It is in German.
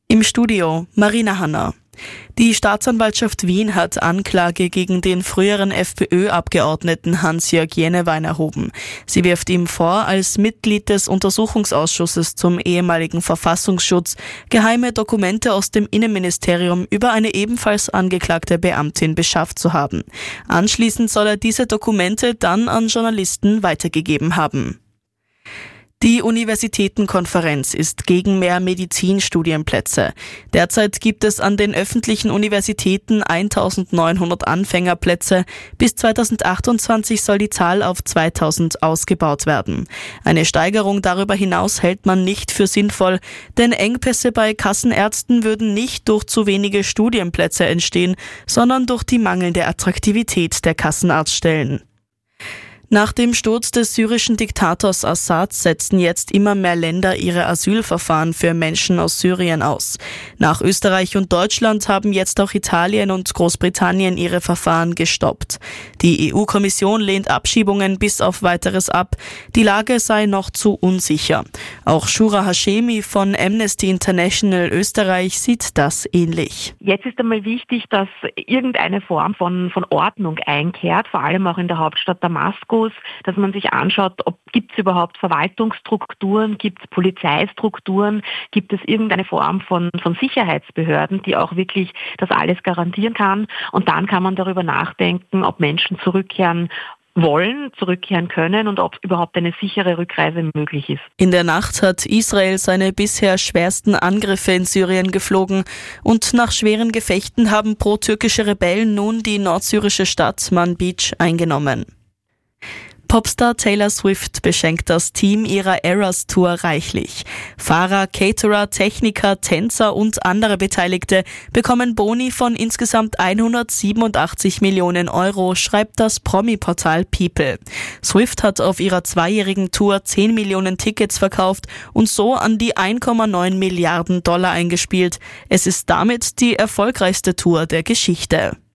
Im Studio Marina Hanna. Die Staatsanwaltschaft Wien hat Anklage gegen den früheren FPÖ-Abgeordneten Hans-Jörg Jennewein erhoben. Sie wirft ihm vor, als Mitglied des Untersuchungsausschusses zum ehemaligen Verfassungsschutz geheime Dokumente aus dem Innenministerium über eine ebenfalls angeklagte Beamtin beschafft zu haben. Anschließend soll er diese Dokumente dann an Journalisten weitergegeben haben. Die Universitätenkonferenz ist gegen mehr Medizinstudienplätze. Derzeit gibt es an den öffentlichen Universitäten 1900 Anfängerplätze. Bis 2028 soll die Zahl auf 2000 ausgebaut werden. Eine Steigerung darüber hinaus hält man nicht für sinnvoll, denn Engpässe bei Kassenärzten würden nicht durch zu wenige Studienplätze entstehen, sondern durch die mangelnde Attraktivität der Kassenarztstellen. Nach dem Sturz des syrischen Diktators Assad setzen jetzt immer mehr Länder ihre Asylverfahren für Menschen aus Syrien aus. Nach Österreich und Deutschland haben jetzt auch Italien und Großbritannien ihre Verfahren gestoppt. Die EU-Kommission lehnt Abschiebungen bis auf Weiteres ab. Die Lage sei noch zu unsicher. Auch Shura Hashemi von Amnesty International Österreich sieht das ähnlich. Jetzt ist einmal wichtig, dass irgendeine Form von Ordnung einkehrt, vor allem auch in der Hauptstadt Damaskus, dass man sich anschaut, gibt es überhaupt Verwaltungsstrukturen, gibt es Polizeistrukturen, gibt es irgendeine Form von Sicherheitsbehörden, die auch wirklich das alles garantieren kann. Und dann kann man darüber nachdenken, ob Menschen zurückkehren wollen, zurückkehren können und ob überhaupt eine sichere Rückreise möglich ist. In der Nacht hat Israel seine bisher schwersten Angriffe in Syrien geflogen und nach schweren Gefechten haben pro-türkische Rebellen nun die nordsyrische Stadt Manbij eingenommen. Popstar Taylor Swift beschenkt das Team ihrer Eras Tour reichlich. Fahrer, Caterer, Techniker, Tänzer und andere Beteiligte bekommen Boni von insgesamt 187 Millionen Euro, schreibt das Promi-Portal People. Swift hat auf ihrer zweijährigen Tour 10 Millionen Tickets verkauft und so an die 1,9 Milliarden Dollar eingespielt. Es ist damit die erfolgreichste Tour der Geschichte.